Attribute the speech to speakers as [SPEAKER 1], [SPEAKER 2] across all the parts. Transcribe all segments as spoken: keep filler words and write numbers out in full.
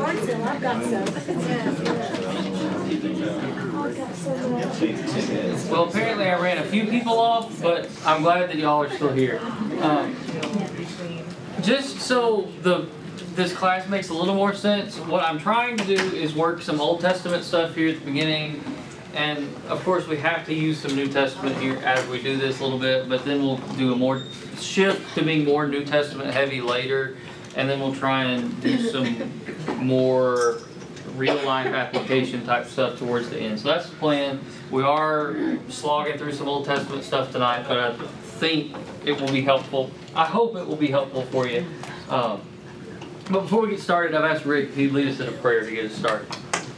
[SPEAKER 1] garage sale. I've got some.
[SPEAKER 2] Well, apparently I ran a few people off, but I'm glad that y'all are still here. Um, just so the this class makes a little more sense, what I'm trying to do is work some Old Testament stuff here at the beginning. And of course we have to use some New Testament here as we do this a little bit, but then we'll do a more shift to being more New Testament heavy later. And then we'll try and do some more real life application type stuff towards the end. So that's the plan. We are slogging through some Old Testament stuff tonight, but I think it will be helpful. I hope it will be helpful for you. Um, but before we get started, I've asked Rick if he'd lead us in a prayer to get us started.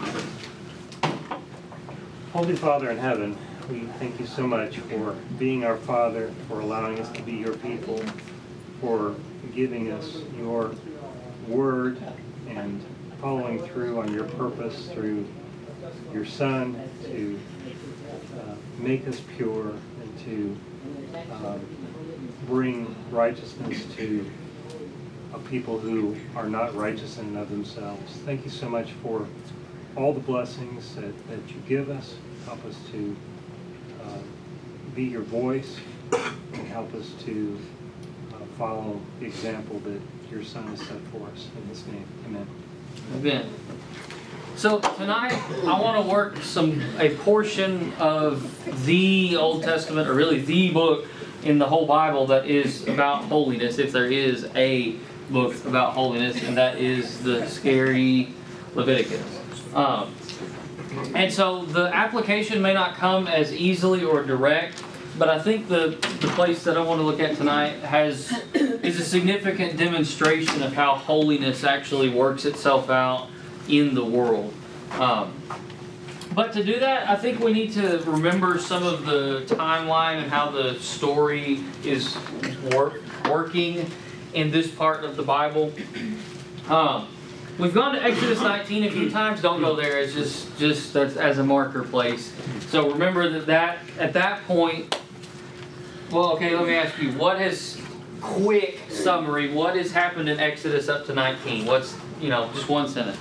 [SPEAKER 3] Holy Father in heaven, we thank you so much for being our Father, for allowing us to be your people, for giving us your word and following through on your purpose through your Son to uh, make us pure and to um, bring righteousness to a people who are not righteous in and of themselves. Thank you so much for all the blessings that, that you give us. Help us to uh, be your voice and help us to uh, follow the example that your Son has set for us. In His name, amen.
[SPEAKER 2] Amen. So tonight I want to work some a portion of the Old Testament, or really the book in the whole Bible that is about holiness, if there is a book about holiness, and that is the scary Leviticus. Um, and so the application may not come as easily or direct, but I think the, the place that I want to look at tonight has is a significant demonstration of how holiness actually works itself out in the world. Um, but to do that, I think we need to remember some of the timeline and how the story is work, working in this part of the Bible. Um, we've gone to Exodus nineteen a few times. Don't go there. It's just just as, as a marker place. So remember that, that at that point. Well, okay. Let me ask you. What has quick summary? What has happened in Exodus up to nineteen? What's you know just one sentence.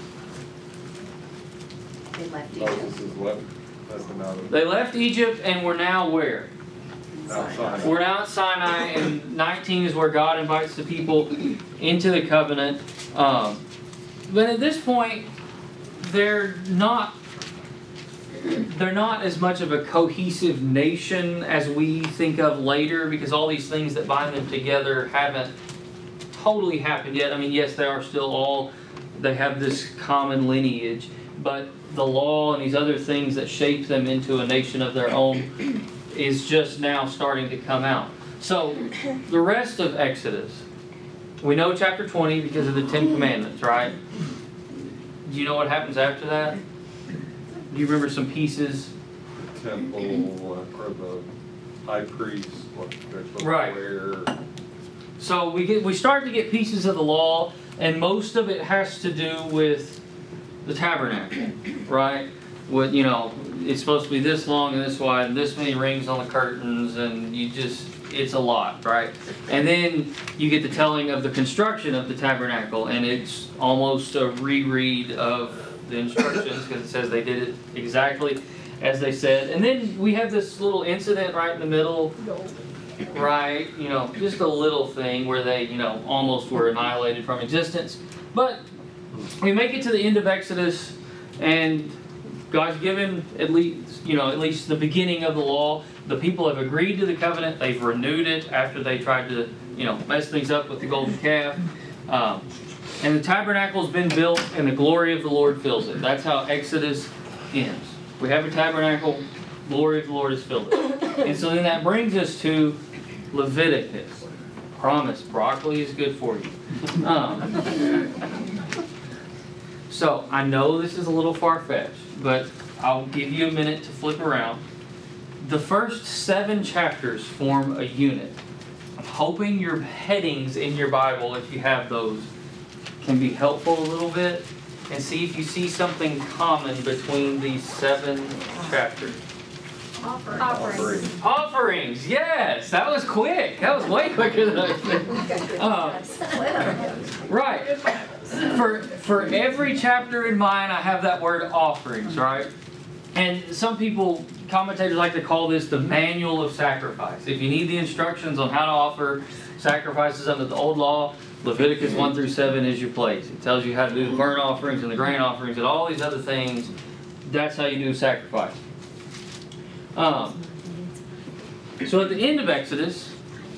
[SPEAKER 4] They left
[SPEAKER 5] Moses
[SPEAKER 4] Egypt.
[SPEAKER 5] is left. That's the matter.
[SPEAKER 2] They left Egypt and we're now where?
[SPEAKER 5] Outside.
[SPEAKER 2] We're now at Sinai, and nineteen is where God invites the people into the covenant. Um, but at this point, they're not they're not as much of a cohesive nation as we think of later, because all these things that bind them together haven't totally happened yet. I mean, yes, they are still all, they have this common lineage, but the law and these other things that shape them into a nation of their own is just now starting to come out. So, the rest of Exodus, we know chapter twenty because of the Ten Commandments, right? Do you know what happens after that? Do you remember some pieces?
[SPEAKER 5] The temple, uh, or the high priest, what they're supposed
[SPEAKER 2] Right.
[SPEAKER 5] to wear.
[SPEAKER 2] So we get we start to get pieces of the law, and most of it has to do with the tabernacle, right? What you know, it's supposed to be this long and this wide, and this many rings on the curtains, and you just it's a lot, right? And then you get the telling of the construction of the tabernacle, and it's almost a reread of the instructions because it says they did it exactly as they said. And then we have this little incident right in the middle. Right, you know, just a little thing where they, you know, almost were annihilated from existence. But we make it to the end of Exodus, and God's given at least, you know, at least the beginning of the law. The people have agreed to the covenant. They've renewed it after they tried to, you know, mess things up with the golden calf. Um, and the tabernacle's been built, and the glory of the Lord fills it. That's how Exodus ends. We have a tabernacle, glory of the Lord has filled it. And so then that brings us to Leviticus. Promise, broccoli is good for you. Um, so, I know this is a little far-fetched, but I'll give you a minute to flip around. The first seven chapters form a unit. I'm hoping your headings in your Bible, if you have those, can be helpful a little bit, and see if you see something common between these seven chapters.
[SPEAKER 1] Offerings.
[SPEAKER 5] Offerings.
[SPEAKER 2] Offerings, yes, that was quick. That was way quicker than I expected. Um, right. for for every chapter in mine, I have that word offerings, right? And some people, commentators like to call this the manual of sacrifice. If you need the instructions on how to offer sacrifices under the old law, Leviticus one through seven is your place. It tells you how to do the burnt offerings and the grain offerings and all these other things. That's how you do sacrifice. Um, so at the end of Exodus,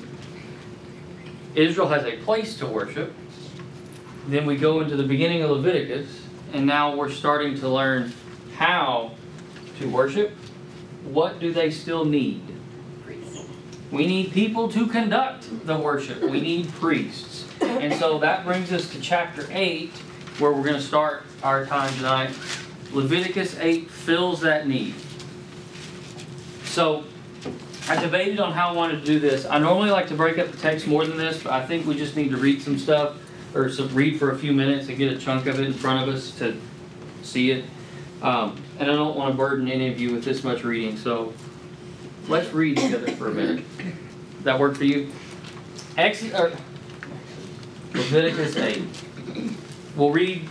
[SPEAKER 2] Israel has a place to worship. Then we go into the beginning of Leviticus, and now we're starting to learn how to worship. What do they still need? We need people to conduct the worship. We need priests. And so that brings us to chapter eight, where we're going to start our time tonight. Leviticus eight fills that need. So I debated on how I wanted to do this. I normally like to break up the text more than this, but I think we just need to read some stuff, or some, read for a few minutes and get a chunk of it in front of us to see it. Um, and I don't want to burden any of you with this much reading, so let's read together for a minute. Does that work for you? Exodus, or Leviticus eight. We'll read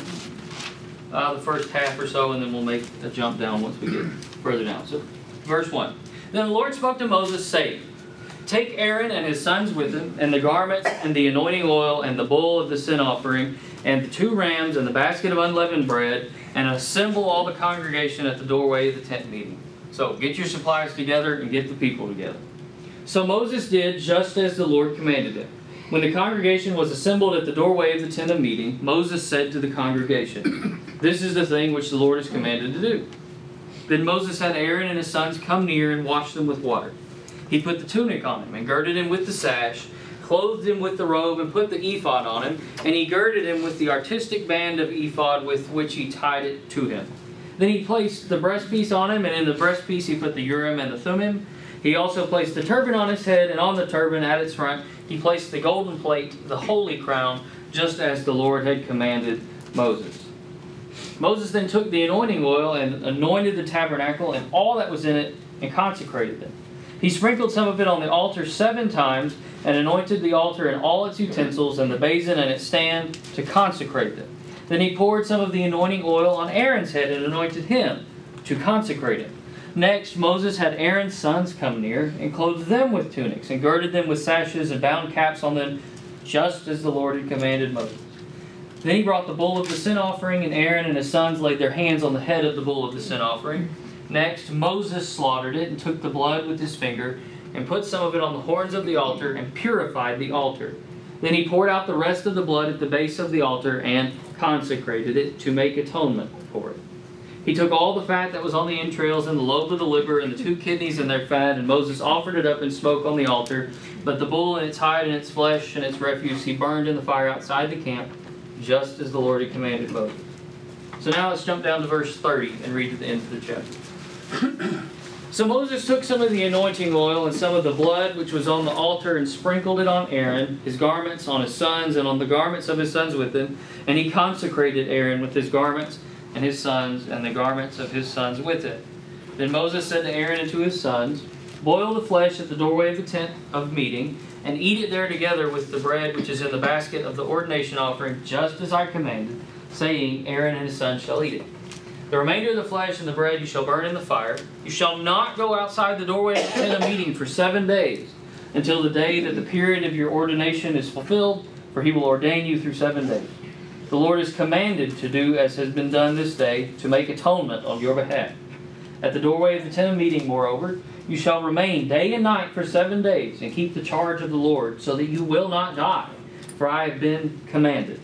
[SPEAKER 2] uh, the first half or so, and then we'll make a jump down once we get further down. So, verse one. Then the Lord spoke to Moses, saying, Take Aaron and his sons with him, and the garments, and the anointing oil, and the bull of the sin offering, and the two rams, and the basket of unleavened bread, and assemble all the congregation at the doorway of the tent meeting. So get your supplies together and get the people together. So Moses did just as the Lord commanded him. When the congregation was assembled at the doorway of the tent of meeting, Moses said to the congregation, This is the thing which the Lord has commanded to do. Then Moses had Aaron and his sons come near and wash them with water. He put the tunic on him and girded him with the sash, clothed him with the robe and put the ephod on him, and he girded him with the artistic band of ephod with which he tied it to him. Then he placed the breastpiece on him, and in the breastpiece he put the Urim and the Thummim. He also placed the turban on his head, and on the turban at its front he placed the golden plate, the holy crown, just as the Lord had commanded Moses. Moses then took the anointing oil and anointed the tabernacle and all that was in it and consecrated them. He sprinkled some of it on the altar seven times and anointed the altar and all its utensils and the basin and its stand to consecrate them. Then he poured some of the anointing oil on Aaron's head and anointed him to consecrate him. Next, Moses had Aaron's sons come near and clothed them with tunics and girded them with sashes and bound caps on them, just as the Lord had commanded Moses. Then he brought the bull of the sin offering, and Aaron and his sons laid their hands on the head of the bull of the sin offering. Next, Moses slaughtered it and took the blood with his finger and put some of it on the horns of the altar and purified the altar. Then he poured out the rest of the blood at the base of the altar and consecrated it to make atonement for it. He took all the fat that was on the entrails and the lobe of the liver and the two kidneys and their fat, and Moses offered it up in smoke on the altar. But the bull and its hide and its flesh and its refuse he burned in the fire outside the camp, just as the Lord had commanded Moses. So now let's jump down to verse thirty and read to the end of the chapter. So Moses took some of the anointing oil and some of the blood which was on the altar and sprinkled it on Aaron, his garments, on his sons, and on the garments of his sons with him. And he consecrated Aaron with his garments and his sons, and the garments of his sons with it. Then Moses said to Aaron and to his sons, Boil the flesh at the doorway of the tent of meeting, and eat it there together with the bread which is in the basket of the ordination offering, just as I commanded, saying, Aaron and his sons shall eat it. The remainder of the flesh and the bread you shall burn in the fire. You shall not go outside the doorway of the tent of meeting for seven days, until the day that the period of your ordination is fulfilled, for he will ordain you through seven days. The Lord is commanded to do as has been done this day, to make atonement on your behalf. At the doorway of the tent of meeting, moreover, you shall remain day and night for seven days, and keep the charge of the Lord, so that you will not die, for I have been commanded.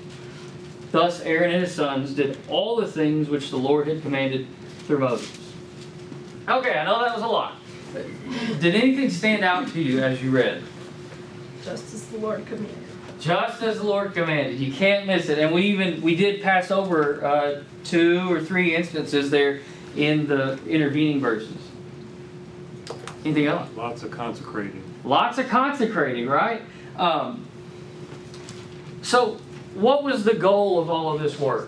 [SPEAKER 2] Thus Aaron and his sons did all the things which the Lord had commanded through Moses. Okay, I know that was a lot. Did anything stand out to you as you read?
[SPEAKER 1] Just as the Lord commanded.
[SPEAKER 2] Just as the Lord commanded. You can't miss it. And we even, we did pass over uh, two or three instances there in the intervening verses. Anything else?
[SPEAKER 3] Lots of consecrating.
[SPEAKER 2] Lots of consecrating, right? Um, so, what was the goal of all of this work?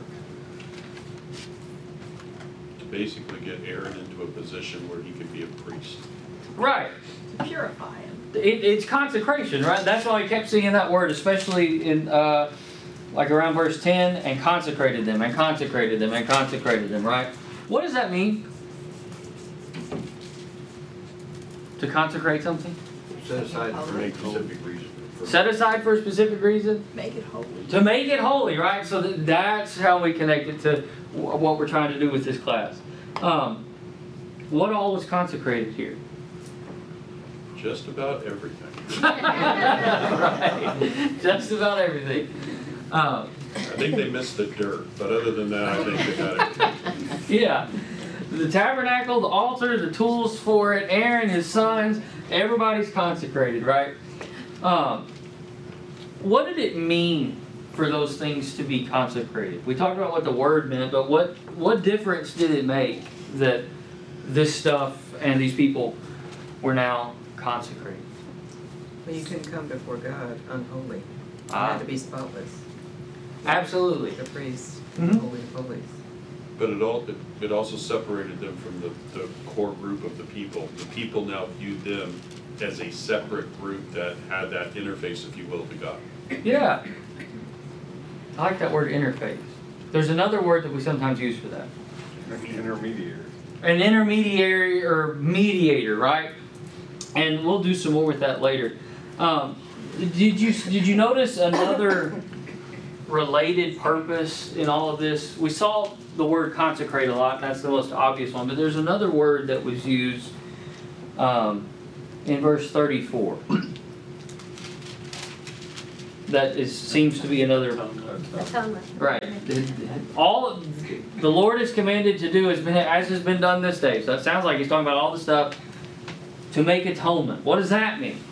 [SPEAKER 5] To basically get Aaron into a position where he could be a priest.
[SPEAKER 2] Right.
[SPEAKER 1] To purify him.
[SPEAKER 2] It, it's consecration, right? That's why I kept seeing that word, especially in uh, like around verse ten, and consecrated them, and consecrated them, and consecrated them, right? What does that mean? To consecrate something?
[SPEAKER 4] Set aside for a specific reason.
[SPEAKER 2] Set aside for a specific reason?
[SPEAKER 1] Make it holy.
[SPEAKER 2] To make it holy, right? So that, that's how we connect it to wh- what we're trying to do with this class. Um, what all was consecrated here?
[SPEAKER 5] Just about everything.
[SPEAKER 2] Right. Just about everything. Um,
[SPEAKER 5] I think they missed the dirt, but other than that, I think they got it.
[SPEAKER 2] yeah. The tabernacle, the altar, the tools for it, Aaron, his sons, everybody's consecrated, right? Um, what did it mean for those things to be consecrated? We talked about what the word meant, but what, what difference did it make that this stuff and these people were now consecrated?
[SPEAKER 6] Well, you couldn't come before God unholy. You
[SPEAKER 2] Ah.
[SPEAKER 6] had to be spotless.
[SPEAKER 2] Absolutely.
[SPEAKER 6] The priest,
[SPEAKER 2] Mhm.
[SPEAKER 6] holy of holies.
[SPEAKER 5] But it all, it, it also separated them from the, the core group of the people. The people now viewed them as a separate group that had that interface, if you will, to God.
[SPEAKER 2] Yeah. I like that word interface. There's another word that we sometimes use for that.
[SPEAKER 5] Intermediary.
[SPEAKER 2] An intermediary or mediator, right? And we'll do some more with that later. Um, did you did you notice another related purpose in all of this? We saw the word consecrate a lot, and that's the most obvious one. But there's another word that was used um, in verse thirty-four. That is seems to be another.
[SPEAKER 1] Atonement.
[SPEAKER 2] Right. All of, the Lord is commanded to do has been as has been done this day. So it sounds like he's talking about all the stuff to make atonement. What does that mean?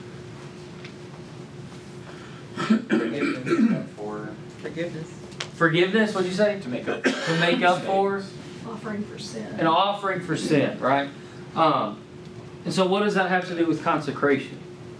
[SPEAKER 6] Forgiveness.
[SPEAKER 4] For
[SPEAKER 6] Forgiveness.
[SPEAKER 2] Forgiveness, what'd you say?
[SPEAKER 4] to make up.
[SPEAKER 2] To make up for
[SPEAKER 1] Offering for sin.
[SPEAKER 2] an offering for sin, right? Um, and so what does that have to do with consecration?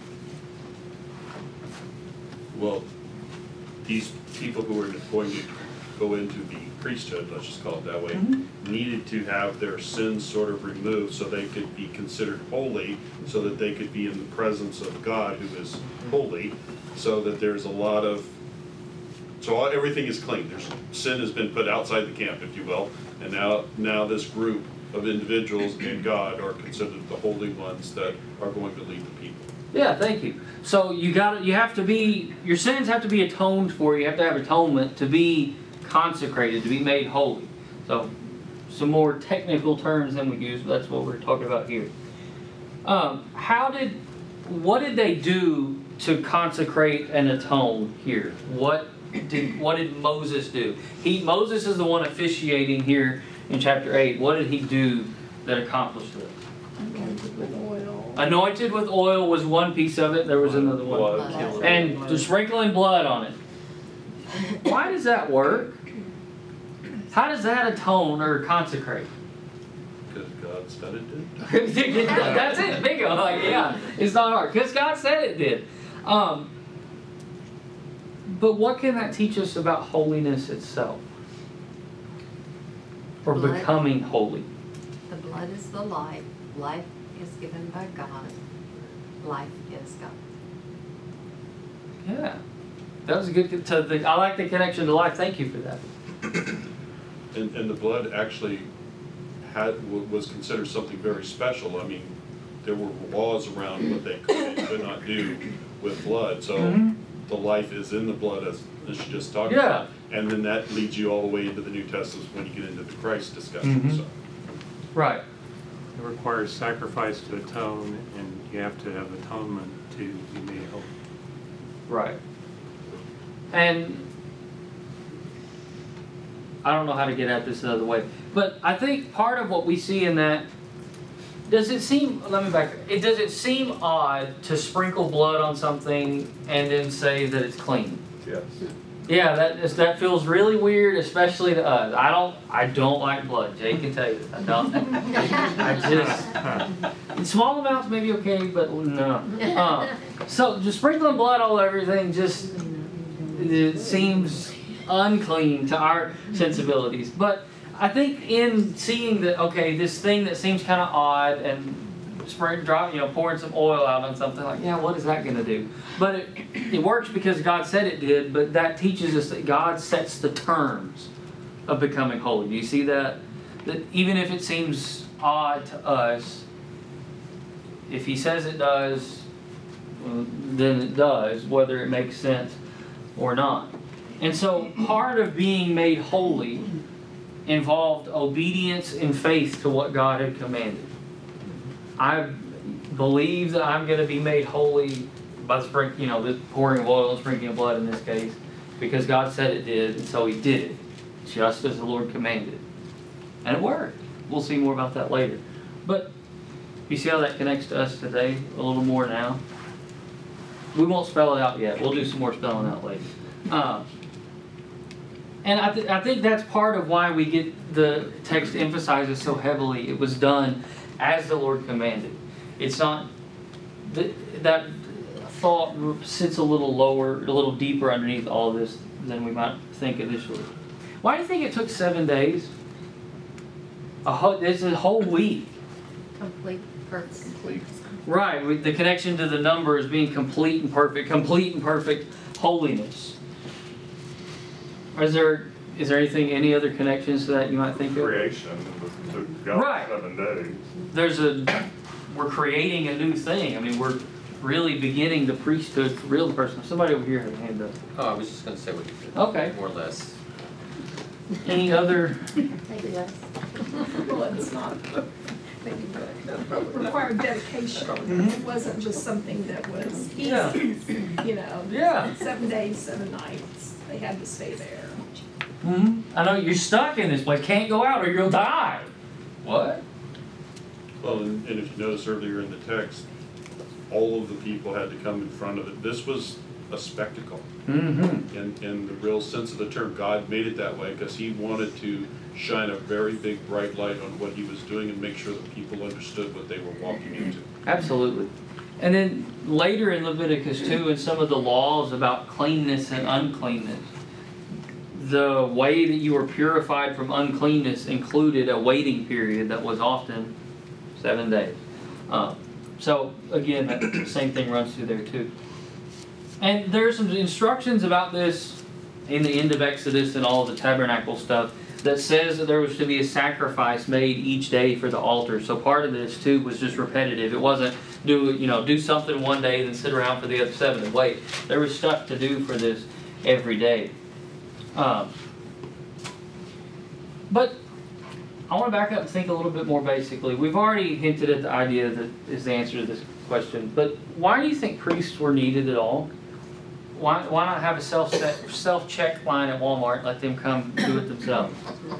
[SPEAKER 5] Well, these people who were going to go into the priesthood, let's just call it that way,
[SPEAKER 2] Mhm.
[SPEAKER 5] needed to have their sins sort of removed so they could be considered holy, so that they could be in the presence of God who is holy, so that there's a lot of, so all, everything is clean. There's, sin has been put outside the camp, if you will, and now, now this group of individuals and God are considered the holy ones that are going to lead the people.
[SPEAKER 2] Yeah, thank you. So you got you have to be your sins have to be atoned for. You have to have atonement to be consecrated, to be made holy. So some more technical terms than we use, but that's what we're talking about here. Um, how did what did they do to consecrate and atone here? What did what did Moses do? He Moses is the one officiating here in chapter eight. What did he do that accomplished this?
[SPEAKER 1] Anointed with oil.
[SPEAKER 2] Anointed with oil was one piece of it. There was another one.
[SPEAKER 5] Blood.
[SPEAKER 2] And just sprinkling blood on it. Why does that work? How does that atone or consecrate?
[SPEAKER 5] Because God said it did.
[SPEAKER 2] That's it. Bingo. Like, yeah, it's not hard. Because God said it did. Um, but what can that teach us about holiness itself? Or
[SPEAKER 7] Blood.
[SPEAKER 2] becoming holy?
[SPEAKER 7] The blood is the life. Life is given by God. Life is God.
[SPEAKER 2] Yeah. That was a good, to the, I like the connection to life. Thank you for that.
[SPEAKER 5] And, and the blood actually had, wa- was considered something very special. I mean, there were laws around what they could and could not do with blood. So
[SPEAKER 2] Mhm.
[SPEAKER 5] the life is in the blood, as, as you just talked
[SPEAKER 2] Yeah.
[SPEAKER 5] about. And then that leads you all the way into the New Testament when you get into the Christ discussion,
[SPEAKER 2] Mhm.
[SPEAKER 5] so.
[SPEAKER 2] Right.
[SPEAKER 3] It requires sacrifice to atone, and you have to have atonement to be made holy.
[SPEAKER 2] Right. And I don't know how to get at this another way, but I think part of what we see in that, does it seem, let me back, it does it seem odd to sprinkle blood on something and then say that it's clean?
[SPEAKER 5] Yes.
[SPEAKER 2] Yeah, that is, that feels really weird, especially to us. I don't I don't like blood. Jay can tell you this. I don't. I just in small amounts maybe okay, but no. Uh, so just sprinkling blood all over everything just it seems unclean to our sensibilities. But I think in seeing that okay, this thing that seems kind of odd and spraying, drop, you know, pouring some oil out on something, like, yeah, what is that going to do? But it, it works because God said it did, but that teaches us that God sets the terms of becoming holy. Do you see that? That even if it seems odd to us, if He says it does, well, then it does, whether it makes sense or not. And so part of being made holy involved obedience and faith to what God had commanded. I believe that I'm going to be made holy by the sprink, you know, the pouring of oil and sprinkling of blood in this case, because God said it did, and so He did it, just as the Lord commanded. And it worked. We'll see more about that later. But you see how that connects to us today a little more now? We won't spell it out yet. We'll do some more spelling out later. Um, and I, th- I think that's part of why we get the text emphasizes so heavily. It was done as the Lord commanded. It's not th- that thought sits a little lower, a little deeper underneath all of this than we might think initially. Why do you think it took seven days? A whole, it's a whole week.
[SPEAKER 7] Complete, perfect.
[SPEAKER 4] Complete.
[SPEAKER 2] Right, with the connection to the number as being complete and perfect, complete and perfect holiness. Is there is there anything, any other connections to that you might think of?
[SPEAKER 8] Creation was took God
[SPEAKER 2] Right.
[SPEAKER 8] seven days.
[SPEAKER 2] There's a, we're creating a new thing. I mean, we're really beginning the priesthood for real person. Somebody over here had a hand up.
[SPEAKER 9] Oh, I was just going to say what you said.
[SPEAKER 2] Okay.
[SPEAKER 9] More or less.
[SPEAKER 2] Any other?
[SPEAKER 1] Maybe less. Well, it's not, maybe it required dedication. It wasn't just something that was easy,
[SPEAKER 2] Yeah.
[SPEAKER 1] you know.
[SPEAKER 2] Yeah.
[SPEAKER 1] Seven days, seven nights, they had to stay there.
[SPEAKER 2] Hmm. I know you're stuck in this place. Can't go out or you'll die. What?
[SPEAKER 5] Well, and, and if you notice earlier in the text, all of the people had to come in front of it. This was a spectacle.
[SPEAKER 2] Mm-hmm.
[SPEAKER 5] In, in the real sense of the term, God made it that way because He wanted to shine a very big bright light on what He was doing and make sure that people understood what they were walking into.
[SPEAKER 2] Absolutely. And then later in Leviticus two, in some of the laws about cleanness and uncleanness, the way that you were purified from uncleanness included a waiting period that was often seven days. Um, so again, that same thing runs through there too. And there's some instructions about this in the end of Exodus and all of the tabernacle stuff that says that there was to be a sacrifice made each day for the altar. So part of this too was just repetitive. It wasn't do you know do something one day then sit around for the other seven and wait. There was stuff to do for this every day. Um, but I want to back up and think a little bit more basically. We've already hinted at the idea that is the answer to this question. But why do you think priests were needed at all? Why, why not have a self self check line at Walmart and let them come do it themselves?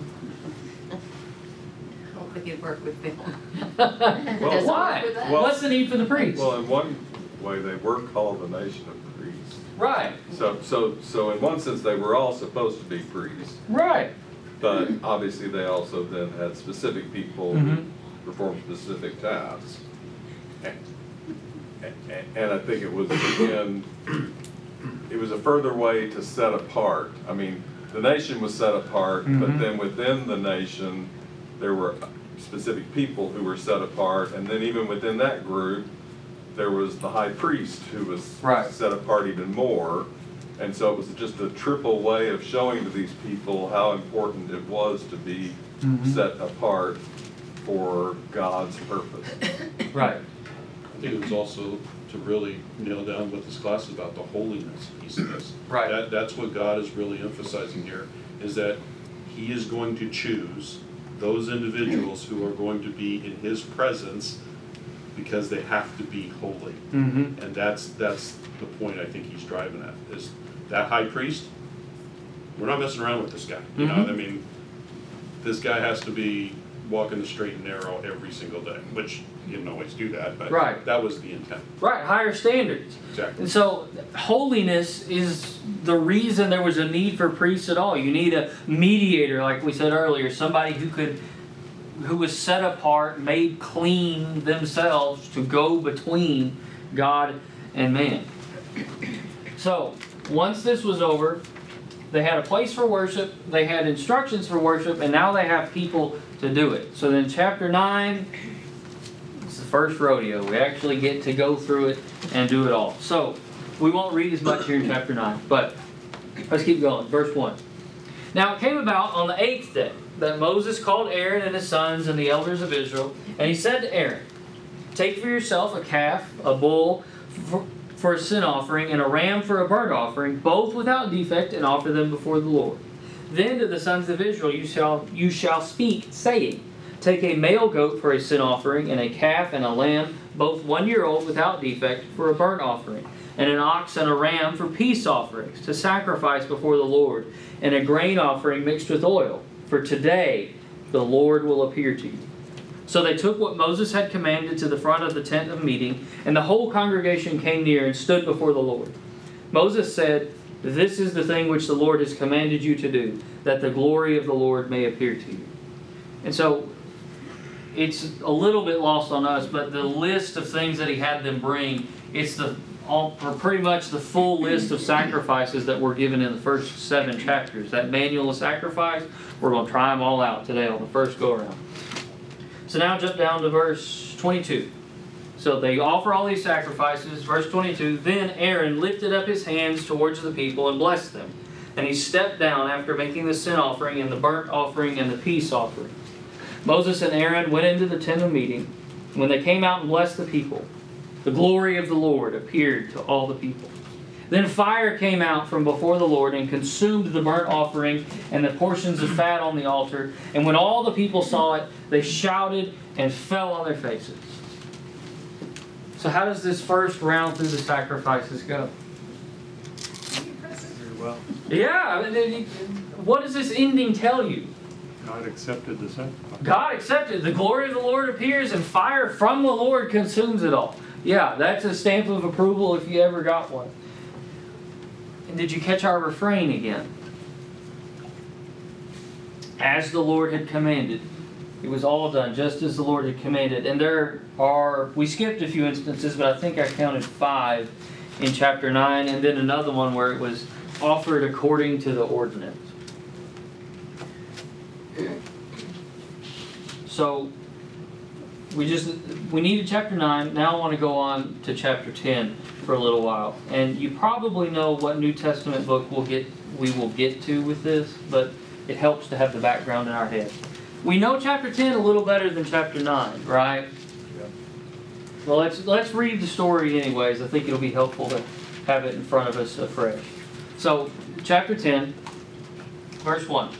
[SPEAKER 7] I don't think it'd work with them.
[SPEAKER 9] Well,
[SPEAKER 2] Why?
[SPEAKER 7] with us.
[SPEAKER 8] Well-
[SPEAKER 2] What's the need for the priest?
[SPEAKER 8] Well, in one way, they were called the nation of priests.
[SPEAKER 2] Right,
[SPEAKER 8] So, so, so in one sense, they were all supposed to be priests,
[SPEAKER 2] right.
[SPEAKER 8] but obviously they also then had specific people
[SPEAKER 2] Mhm.
[SPEAKER 8] who performed specific tasks. And, and- and I think it was, again, it was a further way to set apart. I mean, the nation was set apart,
[SPEAKER 2] Mhm.
[SPEAKER 8] but then within the nation, there were specific people who were set apart, and then even within that group, there was the high priest who was
[SPEAKER 2] Right.
[SPEAKER 8] set apart even more. And so it was just a triple way of showing to these people how important it was to be
[SPEAKER 2] Mhm.
[SPEAKER 8] set apart for God's purpose.
[SPEAKER 2] Right.
[SPEAKER 5] I think it was also to really nail down what this class is about, the holiness piece of this.
[SPEAKER 2] Right.
[SPEAKER 5] That, that's what God is really emphasizing here, is that He is going to choose those individuals who are going to be in His presence because they have to be holy.
[SPEAKER 2] Mm-hmm.
[SPEAKER 5] And that's, that's the point I think He's driving at, is that high priest, we're not messing around with this guy. You know,
[SPEAKER 2] Mhm.
[SPEAKER 5] I mean, this guy has to be walking the straight and narrow every single day, which you didn't always do that, but
[SPEAKER 2] Right.
[SPEAKER 5] that was the intent.
[SPEAKER 2] Right, higher standards.
[SPEAKER 5] Exactly.
[SPEAKER 2] And so holiness is the reason there was a need for priests at all. You need a mediator, like we said earlier, somebody who could who was set apart, made clean themselves to go between God and man. So, once this was over, they had a place for worship, they had instructions for worship, and now they have people to do it. So then chapter nine, it's the first rodeo. We actually get to go through it and do it all. So, we won't read as much here in chapter nine, but let's keep going. Verse one. Now it came about on the eighth day that Moses called Aaron and his sons and the elders of Israel, and he said to Aaron, take for yourself a calf, a bull for, for a sin offering, and a ram for a burnt offering, both without defect, and offer them before the Lord. Then to the sons of Israel you shall, you shall speak, saying, take a male goat for a sin offering, and a calf and a lamb, both one year old without defect, for a burnt offering, and an ox and a ram for peace offerings, to sacrifice before the Lord, and a grain offering mixed with oil. For today the Lord will appear to you. So they took what Moses had commanded to the front of the tent of meeting, and the whole congregation came near and stood before the Lord. Moses said, this is the thing which the Lord has commanded you to do, that the glory of the Lord may appear to you. And so, it's a little bit lost on us, but the list of things that he had them bring, it's the all, or pretty much the full list of sacrifices that were given in the first seven chapters. That manual of sacrifice, we're going to try them all out today on the first go-around. So now jump down to verse twenty-two. So they offer all these sacrifices. Verse twenty-two, then Aaron lifted up his hands towards the people and blessed them. And he stepped down after making the sin offering and the burnt offering and the peace offering. Moses and Aaron went into the tent of meeting. When they came out and blessed the people, the glory of the Lord appeared to all the people. Then fire came out from before the Lord and consumed the burnt offering and the portions of fat on the altar. And when all the people saw it, they shouted and fell on their faces. So how does this first round through the sacrifices go?
[SPEAKER 3] Very well.
[SPEAKER 2] Yeah, I mean, what does this ending tell you?
[SPEAKER 3] God accepted the sacrifice.
[SPEAKER 2] God accepted. The glory of the Lord appears and fire from the Lord consumes it all. Yeah, that's a stamp of approval if you ever got one. And did you catch our refrain again? As the Lord had commanded. It was all done just as the Lord had commanded. And there are, we skipped a few instances, but I think I counted five in chapter nine, and then another one where it was offered according to the ordinance. So, we just, we needed chapter nine. Now I want to go on to chapter ten for a little while. And you probably know what New Testament book we'll get, we will get to with this, but it helps to have the background in our head. We know chapter ten a little better than chapter nine, right?
[SPEAKER 8] Yeah.
[SPEAKER 2] Well, let's let's read the story anyways. I think it'll be helpful to have it in front of us afresh. So, chapter ten, verse one.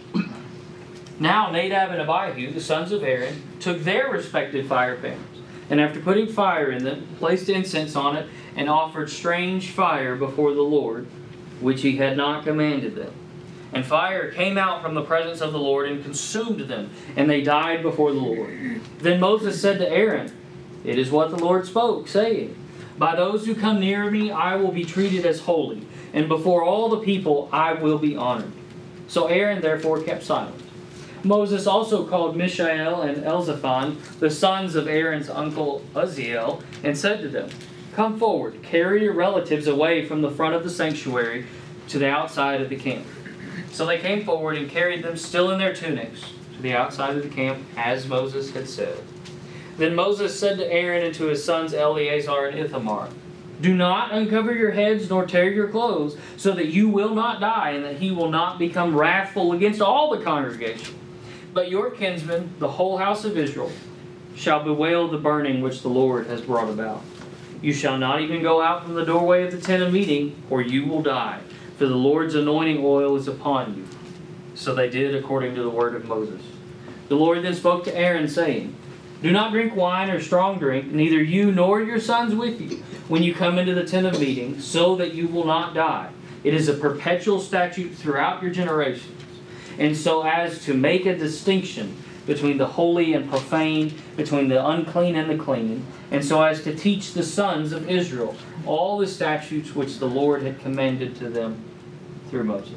[SPEAKER 2] Now Nadab and Abihu, the sons of Aaron, took their respective fire pans, and after putting fire in them, placed incense on it, and offered strange fire before the Lord, which he had not commanded them. And fire came out from the presence of the Lord and consumed them, and they died before the Lord. Then Moses said to Aaron, it is what the Lord spoke, saying, by those who come near me I will be treated as holy, and before all the people I will be honored. So Aaron therefore kept silent. Moses also called Mishael and Elzaphan, the sons of Aaron's uncle Uzziel, and said to them, come forward, carry your relatives away from the front of the sanctuary to the outside of the camp. So they came forward and carried them still in their tunics to the outside of the camp, as Moses had said. Then Moses said to Aaron and to his sons Eleazar and Ithamar, do not uncover your heads nor tear your clothes, so that you will not die, and that he will not become wrathful against all the congregation. But your kinsmen, the whole house of Israel, shall bewail the burning which the Lord has brought about. You shall not even go out from the doorway of the tent of meeting, or you will die. For the Lord's anointing oil is upon you. So they did according to the word of Moses. The Lord then spoke to Aaron, saying, do not drink wine or strong drink, neither you nor your sons with you, when you come into the tent of meeting, so that you will not die. It is a perpetual statute throughout your generations. And so as to make a distinction between the holy and profane, between the unclean and the clean, and so as to teach the sons of Israel all the statutes which the Lord had commanded to them through Moses.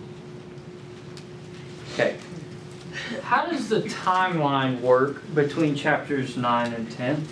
[SPEAKER 2] Okay. How does the timeline work between chapters nine and ten?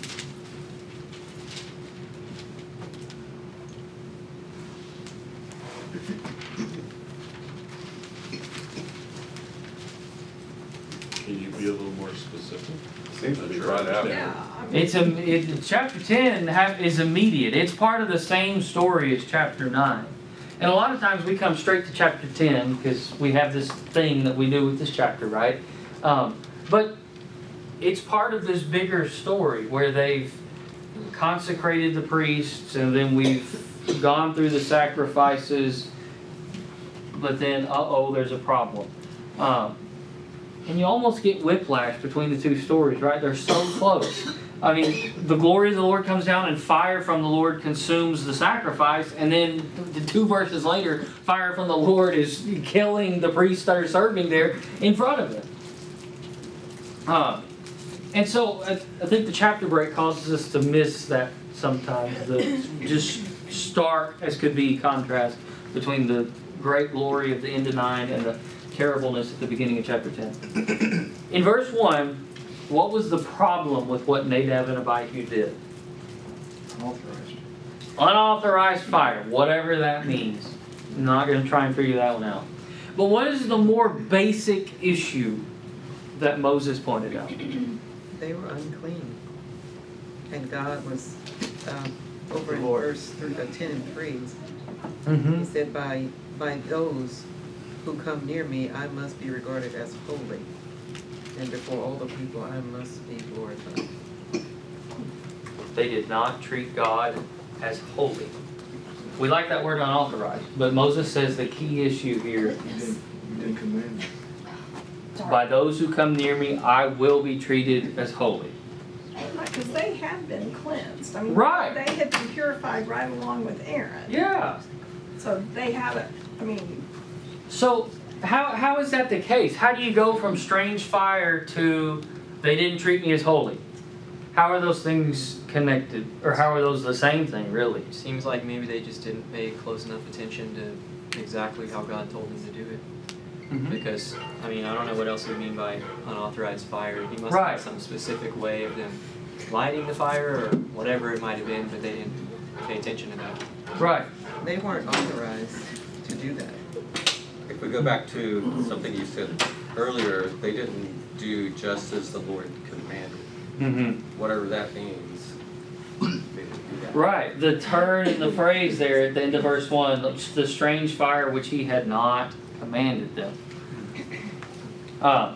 [SPEAKER 5] Can you be a little more more specific.
[SPEAKER 8] Seems to be right out there.
[SPEAKER 1] Yeah, I mean,
[SPEAKER 2] It's a, it, chapter ten have, is immediate. It's part of the same story as chapter nine. And a lot of times we come straight to chapter ten because we have this thing that we do with this chapter, right? Um, but it's part of this bigger story where they've consecrated the priests and then we've gone through the sacrifices, but then, uh-oh, there's a problem. Um, and you almost get whiplash between the two stories, right? They're so close. I mean, the glory of the Lord comes down and fire from the Lord consumes the sacrifice, and then the two verses later, fire from the Lord is killing the priests that are serving there in front of them. Uh, and so I, I think the chapter break causes us to miss that sometimes, the just stark as could be contrast between the great glory of the end of nine and the terribleness at the beginning of chapter ten. In verse one, what was the problem with what Nadab and Abihu did?
[SPEAKER 4] Unauthorized.
[SPEAKER 2] Unauthorized fire, whatever that means. I'm not going to try and figure that one out. But what is the more basic issue that Moses pointed out?
[SPEAKER 6] They were unclean. And God was, um, over in
[SPEAKER 4] Lord.
[SPEAKER 6] verse three, uh, ten and three,
[SPEAKER 2] Mm-hmm.
[SPEAKER 6] he said, by, by those who come near me, I must be regarded as holy. And before all the people, I must be glorified.
[SPEAKER 2] They did not treat God as holy. We like that word unauthorized, but Moses says the key issue here,
[SPEAKER 4] You didn't, you didn't command.
[SPEAKER 2] by those who come near me, I will be treated as holy.
[SPEAKER 1] because they had been cleansed. I mean,
[SPEAKER 2] Right.
[SPEAKER 1] they had been purified right along with Aaron.
[SPEAKER 2] Yeah.
[SPEAKER 1] So they haven't, I mean,
[SPEAKER 2] So how how is that the case? How do you go from strange fire to they didn't treat me as holy? How are those things connected? Or how are those the same thing, really?
[SPEAKER 10] Seems like maybe they just didn't pay close enough attention to exactly how God told them to do it.
[SPEAKER 2] Mm-hmm.
[SPEAKER 10] Because, I mean, I don't know what else he would mean by unauthorized fire. He must
[SPEAKER 2] Right.
[SPEAKER 10] have some specific way of them lighting the fire or whatever it might have been, but they didn't pay attention to that.
[SPEAKER 2] Right.
[SPEAKER 6] They weren't authorized to do that.
[SPEAKER 9] If we go back to something you said earlier, they didn't do just as the Lord commanded.
[SPEAKER 2] Mm-hmm.
[SPEAKER 9] Whatever that means, they didn't do that.
[SPEAKER 2] Right. The turn in the phrase there at the end of verse one, the strange fire which he had not commanded them. Um,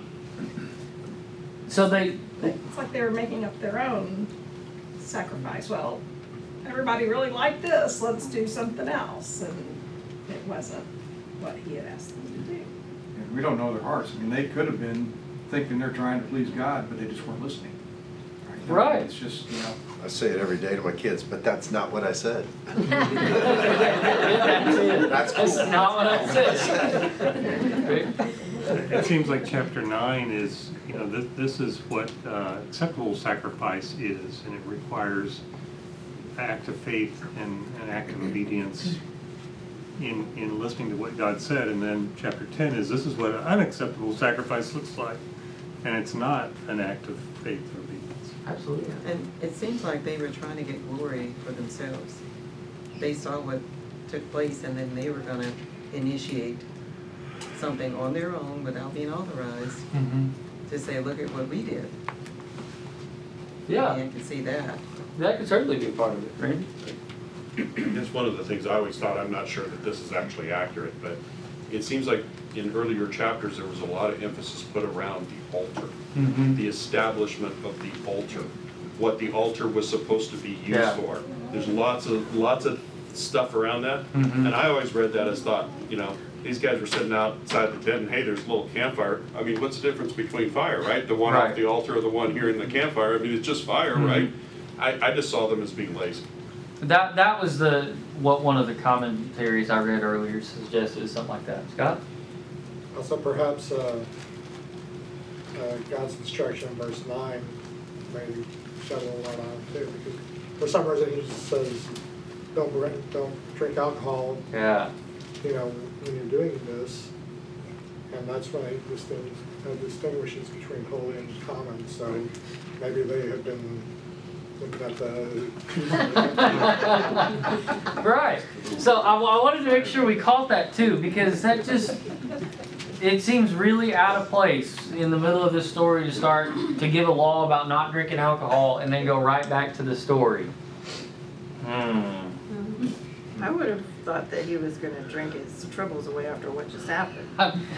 [SPEAKER 2] so they,
[SPEAKER 1] it's like they were making up their own sacrifice. Well, everybody really liked this, let's do something else. And it wasn't what he had asked them to do.
[SPEAKER 11] And we don't know their hearts. I mean, they could have been thinking they're trying to please God, but they just weren't listening.
[SPEAKER 2] Right.
[SPEAKER 11] It's just, you know.
[SPEAKER 4] I say it every day to my kids, but that's not what I said.
[SPEAKER 2] That's
[SPEAKER 4] That's cool.
[SPEAKER 2] That's not what I said.
[SPEAKER 3] It seems like chapter nine is, you know, this, this is what uh, acceptable sacrifice is, and it requires an act of faith and an act of obedience in, in listening to what God said. And then chapter ten is, this is what an unacceptable sacrifice looks like. And it's not an act of faith or obedience.
[SPEAKER 2] Absolutely.
[SPEAKER 6] And it seems like they were trying to get glory for themselves. They saw what took place and then they were gonna initiate something on their own without being authorized
[SPEAKER 2] Mm-hmm.
[SPEAKER 6] to say, look at what we did.
[SPEAKER 2] Yeah,
[SPEAKER 6] And I can see that.
[SPEAKER 2] that could certainly be part of it, Randy.
[SPEAKER 5] That's one of the things I always thought, I'm not sure that this is actually accurate, but it seems like in earlier chapters, there was a lot of emphasis put around the altar.
[SPEAKER 2] Mm-hmm.
[SPEAKER 5] The establishment of the altar, what the altar was supposed to be used
[SPEAKER 2] Yeah.
[SPEAKER 5] for. There's lots of, lots of stuff around that.
[SPEAKER 2] Mhm.
[SPEAKER 5] And I always read that as thought, you know, these guys were sitting outside the tent and, hey, there's a little campfire. I mean, what's the difference between fire, right? The one
[SPEAKER 2] Right.
[SPEAKER 5] off the altar or the one here in the campfire? I mean, it's just fire,
[SPEAKER 2] Mhm.
[SPEAKER 5] right? I, I just saw them as being lazy.
[SPEAKER 2] That that was the what one of the commentaries I read earlier suggested is something like that. Scott?
[SPEAKER 12] So perhaps uh, uh, God's instruction in verse nine maybe shed a little light on it too, because for some reason he just says, don't drink, don't drink alcohol,
[SPEAKER 2] Yeah.
[SPEAKER 12] you know, when you're doing this, and that's when he distinguishes, uh, distinguishes between holy and common. So maybe they have been looking at the.
[SPEAKER 2] Right. So I, I wanted to make sure we caught that too, because that just it seems really out of place in the middle of this story to start to give a law about not drinking alcohol and then go right back to the story. Hmm.
[SPEAKER 13] I would have thought that he was gonna drink his troubles away after what just happened.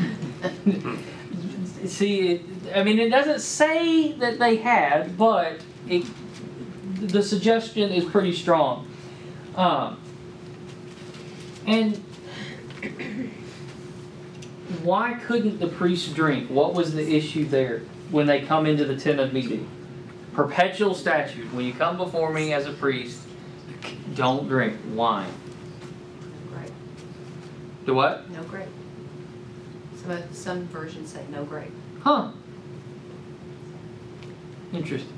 [SPEAKER 2] See, it, I mean, it doesn't say that they had, but it, the suggestion is pretty strong. Um, and why couldn't the priest drink? What was the issue there when they come into the tent of meeting? Perpetual statute. When you come before me as a priest, don't drink wine.
[SPEAKER 7] No grape.
[SPEAKER 2] Do what?
[SPEAKER 7] No grape. Some, some versions say no grape.
[SPEAKER 2] Huh. Interesting.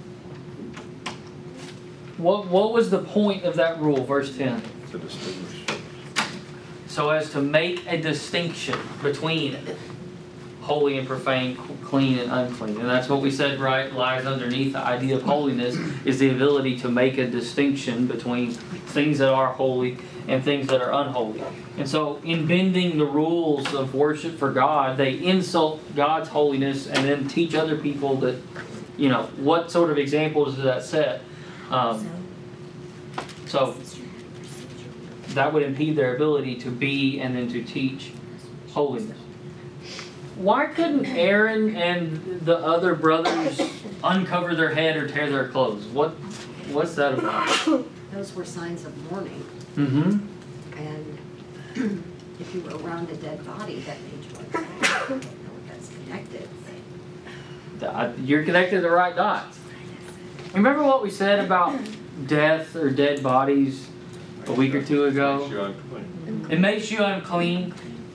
[SPEAKER 2] What what was the point of that rule, verse ten?
[SPEAKER 4] To distinguish.
[SPEAKER 2] So as to make a distinction between holy and profane, clean and unclean. And that's what we said, right, lies underneath the idea of holiness, is the ability to make a distinction between things that are holy and things that are unholy. And so in bending the rules of worship for God, they insult God's holiness and then teach other people that, you know, what sort of examples does that set? Um, so that would impede their ability to be and then to teach holiness. Why couldn't Aaron and the other brothers uncover their head or tear their clothes? What, what's that about?
[SPEAKER 7] Those were signs of mourning.
[SPEAKER 2] Mm-hmm.
[SPEAKER 7] And if you were around a dead body, that made you upset. I don't know if that's connected.
[SPEAKER 2] You're connected to the right dots. Remember what we said about death or dead bodies a week or two ago?
[SPEAKER 8] Makes you unclean.
[SPEAKER 2] It makes you unclean.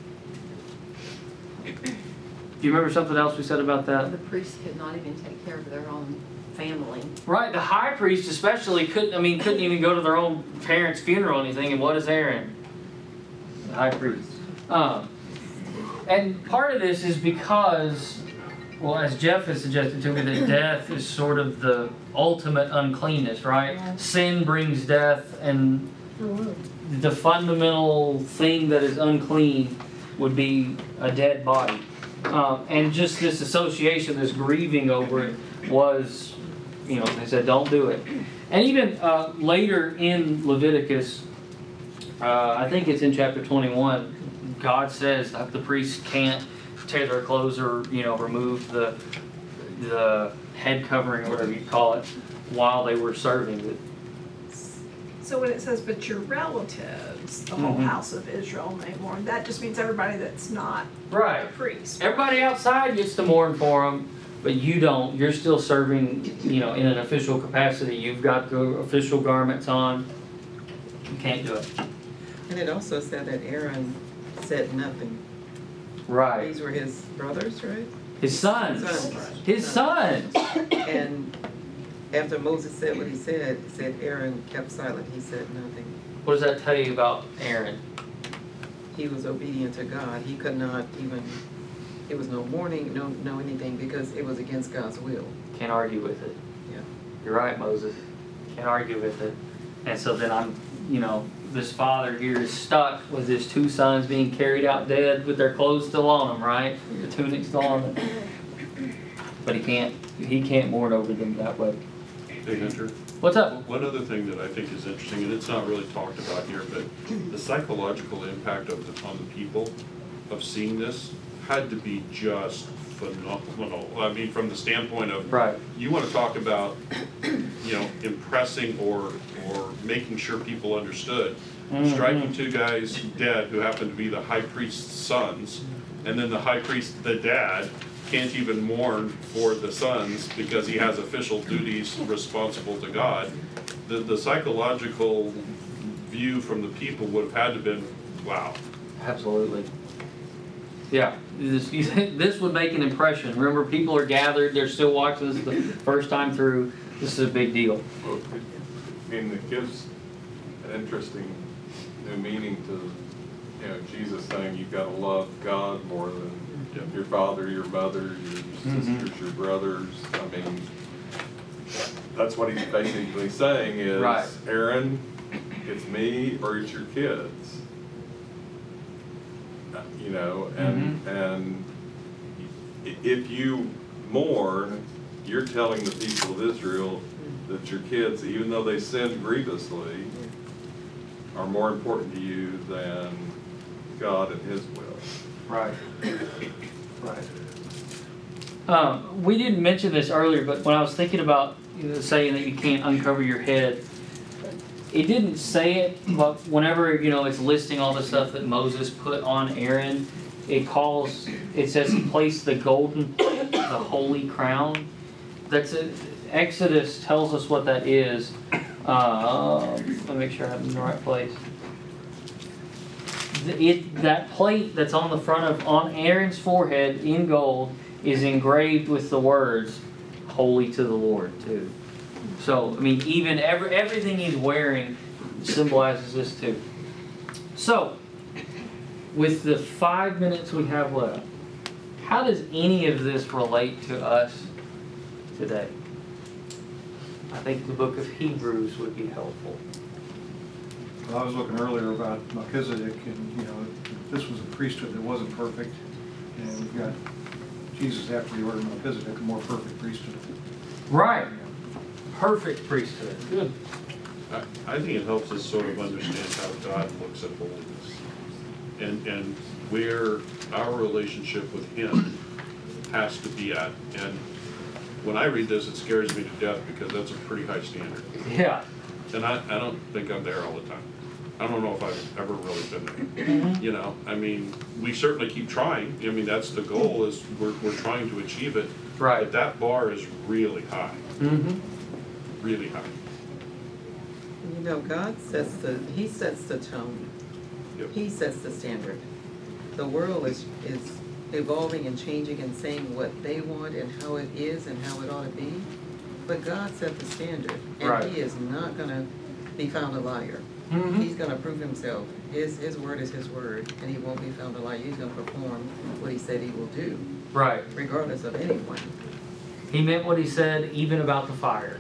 [SPEAKER 2] Do you remember something else we said about that?
[SPEAKER 7] The priests could not even take care of their own family.
[SPEAKER 2] Right, the high priest especially couldn't, I mean, couldn't even go to their own parents' funeral or anything, and what is Aaron? The high priest. Um, and part of this is because, well, as Jeff has suggested to me, that death is sort of the ultimate uncleanness, right?
[SPEAKER 7] Yeah.
[SPEAKER 2] Sin brings death, and the fundamental thing that is unclean would be a dead body. Um, and just this association, this grieving over it was, you know, they said, don't do it. And even uh, later in Leviticus, uh, I think it's in chapter twenty-one, God says that the priests can't tear their clothes or, you know, remove the the head covering or whatever you call it while they were serving it.
[SPEAKER 1] So when it says, but your relatives, the whole
[SPEAKER 2] Mhm.
[SPEAKER 1] house of Israel may mourn, that just means everybody that's not
[SPEAKER 2] Right.
[SPEAKER 1] a priest.
[SPEAKER 2] Everybody outside gets to mourn for them, but you don't. You're still serving, you know, in an official capacity. You've got the official garments on. You can't do it.
[SPEAKER 6] And it also said that Aaron said nothing.
[SPEAKER 2] Right.
[SPEAKER 6] These were his brothers, right?
[SPEAKER 2] His sons.
[SPEAKER 6] Sons.
[SPEAKER 2] His sons.
[SPEAKER 6] And after Moses said what he said, he said Aaron kept silent, he said nothing.
[SPEAKER 2] What does that tell you about Aaron?
[SPEAKER 6] He was obedient to God. He could not even, it was no mourning, no, no anything, because it was against God's will.
[SPEAKER 2] Can't argue with it.
[SPEAKER 6] Yeah.
[SPEAKER 2] You're right, Moses. Can't argue with it. And so then I'm, you know, this father here is stuck with his two sons being carried out dead with their clothes still on them, right? The tunic still on them. But he can't, he can't mourn over them that way.
[SPEAKER 5] Hey, Hunter.
[SPEAKER 2] What's up?
[SPEAKER 5] One other thing that I think is interesting, and it's not really talked about here, but the psychological impact of the, on the people of seeing this had to be just phenomenal. I mean, from the standpoint of,
[SPEAKER 2] right.
[SPEAKER 5] You want to talk about, you know, impressing or or making sure people understood.
[SPEAKER 2] Mm-hmm.
[SPEAKER 5] Striking two guys dead who happen to be the high priest's sons, and then the high priest, the dad, can't even mourn for the sons because he has official duties responsible to God. The, the psychological view from the people would have had to have been, wow.
[SPEAKER 2] Absolutely. Yeah, this, this would make an impression. Remember, people are gathered, they're still watching this the first time through. This is a big deal.
[SPEAKER 8] Well, it- I mean, it gives an interesting new meaning to, you know, Jesus saying you've got to love God more than your father, your mother, your sisters,
[SPEAKER 2] Mhm.
[SPEAKER 8] your brothers. I mean, that's what he's basically saying is,
[SPEAKER 2] Right.
[SPEAKER 8] Aaron, it's me or it's your kids. you know, and, and i- if you mourn, you're telling the people of Israel that your kids, even though they sinned grievously, are more important to you than God and His will.
[SPEAKER 2] Right. Right. Um, we didn't mention this earlier, but when I was thinking about, you know, saying that you can't uncover your head, it didn't say it, but whenever, you know, it's listing all the stuff that Moses put on Aaron, it calls, it says he placed the golden plate, the holy crown. That's it. Exodus tells us what that is. Uh, let me make sure I have it in the right place. The- It, that plate that's on the front of, on Aaron's forehead in gold is engraved with the words, holy to the Lord, too. So, I mean, even every, everything he's wearing symbolizes this too. So, with the five minutes we have left, how does any of this relate to us today? I think the book of Hebrews would be helpful.
[SPEAKER 11] Well, I was looking earlier about Melchizedek, and, you know, this was a priesthood that wasn't perfect, and we've got Jesus after the order of Melchizedek, a more perfect priesthood.
[SPEAKER 2] Right. Perfect priesthood. Good.
[SPEAKER 5] I, I think it helps us sort of understand how God looks at holiness. And, and where our relationship with Him has to be at. And when I read this, it scares me to death because that's a pretty high standard.
[SPEAKER 2] Yeah.
[SPEAKER 5] And I, I don't think I'm there all the time. I don't know if I've ever really been there.
[SPEAKER 2] Mm-hmm.
[SPEAKER 5] You know, I mean, we certainly keep trying. I mean, that's the goal, is we're, we're trying to achieve it.
[SPEAKER 2] Right.
[SPEAKER 5] But that bar is really high,
[SPEAKER 2] Mm-hmm.
[SPEAKER 5] really high.
[SPEAKER 6] You know, God sets the, He sets the tone.
[SPEAKER 5] Yep.
[SPEAKER 6] He sets the standard. The world is, is evolving and changing and saying what they want and how it is and how it ought to be. But God set the standard, and
[SPEAKER 2] Right.
[SPEAKER 6] He is not gonna be found a liar.
[SPEAKER 2] Mm-hmm.
[SPEAKER 6] He's gonna prove Himself. His, His word is His word, and He won't be found a liar. He's gonna perform what He said He will do,
[SPEAKER 2] Right.
[SPEAKER 6] regardless of anyone.
[SPEAKER 2] He meant what he said, even about the fire.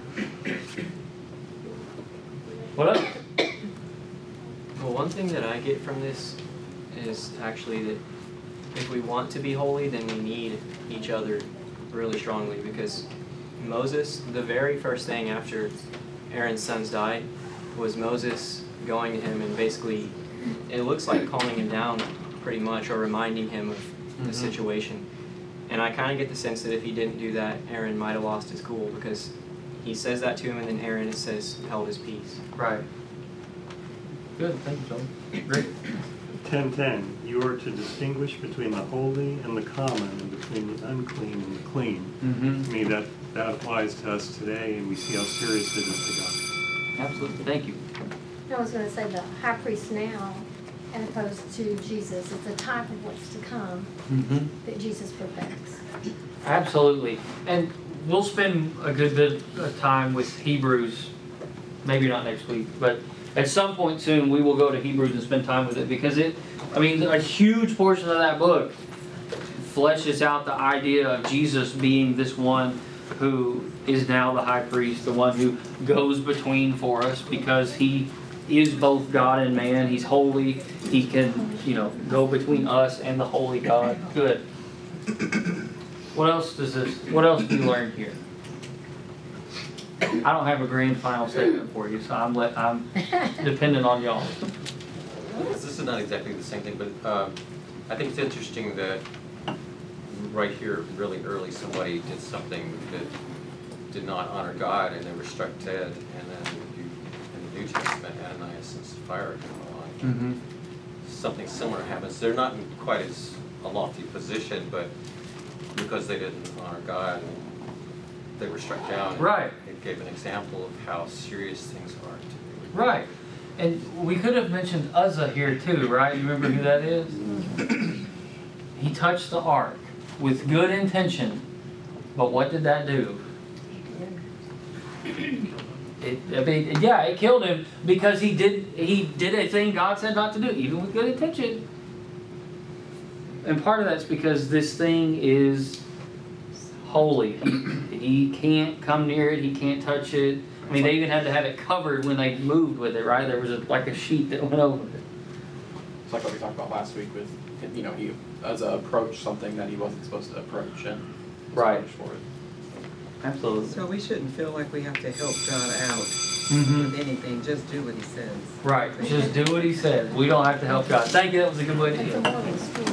[SPEAKER 2] What else?
[SPEAKER 10] Well, one thing that I get from this is actually that if we want to be holy, then we need each other really strongly, because Moses, the very first thing after Aaron's sons died was Moses going to him and basically, it looks like calming him down pretty much, or reminding him of the
[SPEAKER 2] Mhm.
[SPEAKER 10] situation. And I kind of get the sense that if he didn't do that, Aaron might have lost his cool, because he says that to him and then Aaron, it says, held his peace.
[SPEAKER 2] Right. Good, thank you, John. Great.
[SPEAKER 3] ten ten, you are to distinguish between the holy and the common, and between the unclean and the clean.
[SPEAKER 2] Mm-hmm.
[SPEAKER 3] To me, that, that applies to us today, and we see how serious it is to God.
[SPEAKER 2] Absolutely, thank you.
[SPEAKER 7] I was gonna say the high priest now, as opposed to Jesus, it's a type of what's to come
[SPEAKER 2] Mm-hmm.
[SPEAKER 7] that Jesus perfects.
[SPEAKER 2] Absolutely. And we'll spend a good bit of time with Hebrews, maybe not next week, but at some point soon we will go to Hebrews and spend time with it, because it, I mean, a huge portion of that book fleshes out the idea of Jesus being this one who is now the high priest, the one who goes between for us, because he is both God and man. He's holy. He can, you know, go between us and the holy God. Good. What else does this, what else do you learn here? I don't have a grand final statement for you, so I'm let, I'm dependent on y'all.
[SPEAKER 9] This is not exactly the same thing, but um, I think it's interesting that right here, really early, somebody did something that did not honor God, and they were struck dead. And then you, in the New Testament, Ananias and Sapphira come along.
[SPEAKER 2] Mm-hmm.
[SPEAKER 9] Something similar happens. They're not in quite as a lofty position, but because they didn't honor God, they were struck down.
[SPEAKER 2] Right.
[SPEAKER 9] It gave an example of how serious things are to be.
[SPEAKER 2] Right. And we could have mentioned Uzzah here too, right? You remember who that is? He touched the ark with good intention, but what did that do? It, I mean, yeah, it killed him because he did he did a thing God said not to do, even with good intention. And part of that's because this thing is holy. He, he can't come near it. He can't touch it. I mean, they even had to have it covered when they moved with it, right? There was a, like a sheet that went over it.
[SPEAKER 14] It's like what we talked about last week with, you know, he as a approach something that he wasn't supposed to approach and was
[SPEAKER 2] Right.
[SPEAKER 14] punished for it.
[SPEAKER 2] Absolutely.
[SPEAKER 6] So we shouldn't feel like we have to help God out
[SPEAKER 2] Mm-hmm.
[SPEAKER 6] with anything, just do what he says.
[SPEAKER 2] Right, just do what he says. We don't have to help God. Thank you, that was a good way to
[SPEAKER 7] It's
[SPEAKER 2] do
[SPEAKER 7] a
[SPEAKER 2] it.
[SPEAKER 7] morning school.